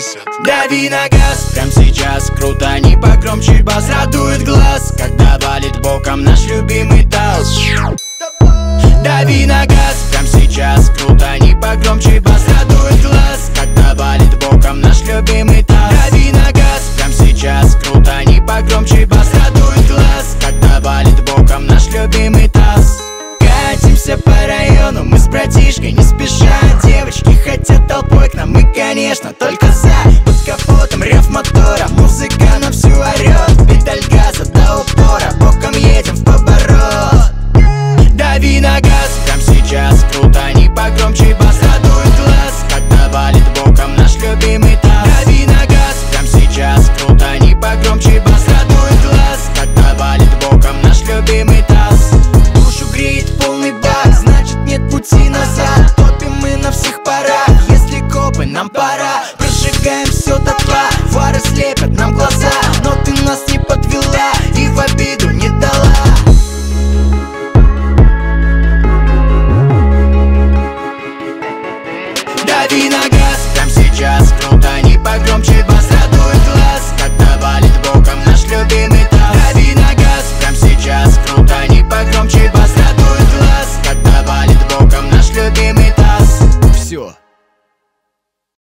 Дави на газ, прям сейчас крутани погромче бас. Радует глаз, когда валит боком наш любимый таз. Дави на газ, прям сейчас крутани погромче бас. Радует глаз, когда валит боком наш любимый таз. Дави на газ, прям сейчас крутани погромче бас. Радует глаз, когда валит боком наш любимый таз. Катимся по району, мы с братишкой не спеша. Девочки хотят толпой к нам, мы, конечно, только за. Под капотом рев мотора, музыка на всю орёт. Педаль газа до упора, боком едем в поворот. Дави на газ, прям сейчас крутани погромче бас. Радует глаз, когда валит боком наш любимый таз. Дави на газ, прям сейчас крутани погромче бас. Радует глаз, когда валит боком наш любимый таз. Душу греет полный бак, значит нет пути назад. Топим мы на всех парах, если копы нам пора.